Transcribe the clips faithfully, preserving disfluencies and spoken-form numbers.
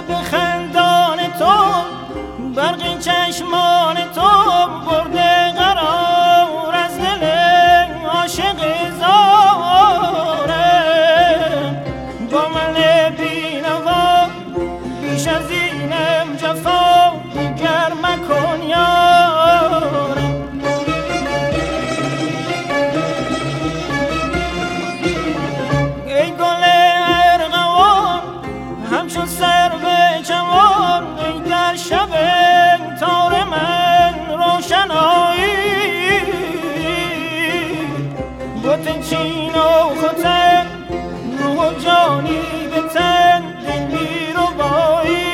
به خندان تو، برق چشمان تو برده قرار از دل عاشق زارم. با من بینوا بیش از اینم جفا دیگر مکن یارم. ای گل ارغوان همچون سرو جوان، ای در شب تار من روشنایی. بوت چین و خطن روح و جانی به تن دل می رو بایی.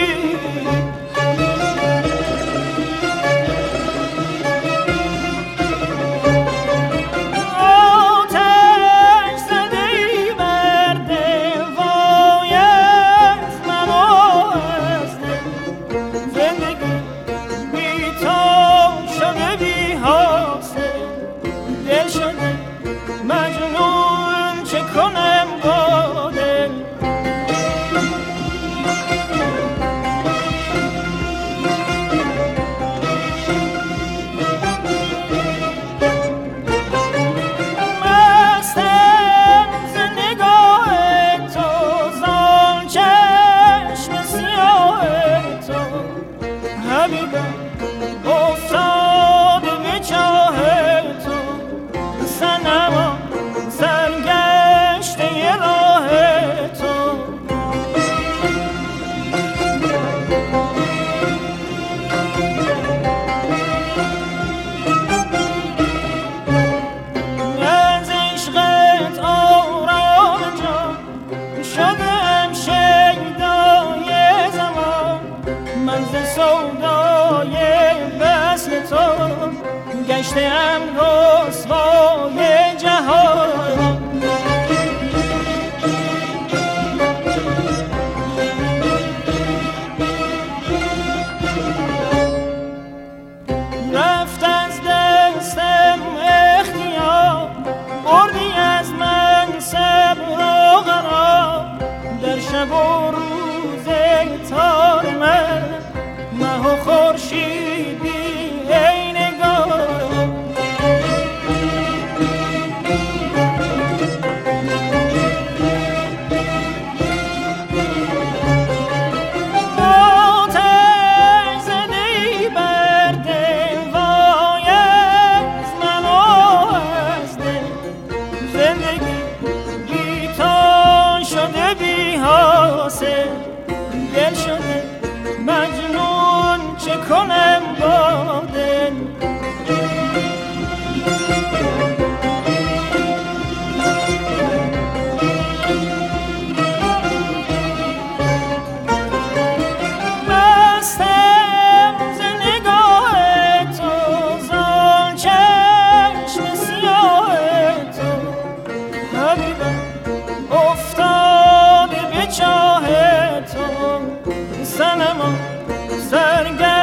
مجنون چه کنم با دل، مستم ز نگاه تو، زان چشم سیاه تو. حبیبم افتاده به چاه تو، صنما سرگشته راه تو. از عشقت آرام جان شدم شیدای زمان، من ز سودای وصل تو گشتم رسوای جهان. رفت از دستم اختیار، بردی از من صبر و قرار. در شب و روز تار من مه و خورشیدی ای نگار. دل شده مجنون چه کنم با دل. مستم ز نگاه تو، زان چشم سیاه تو. حبیبم افتاده به چاه تو، صنما سرگشته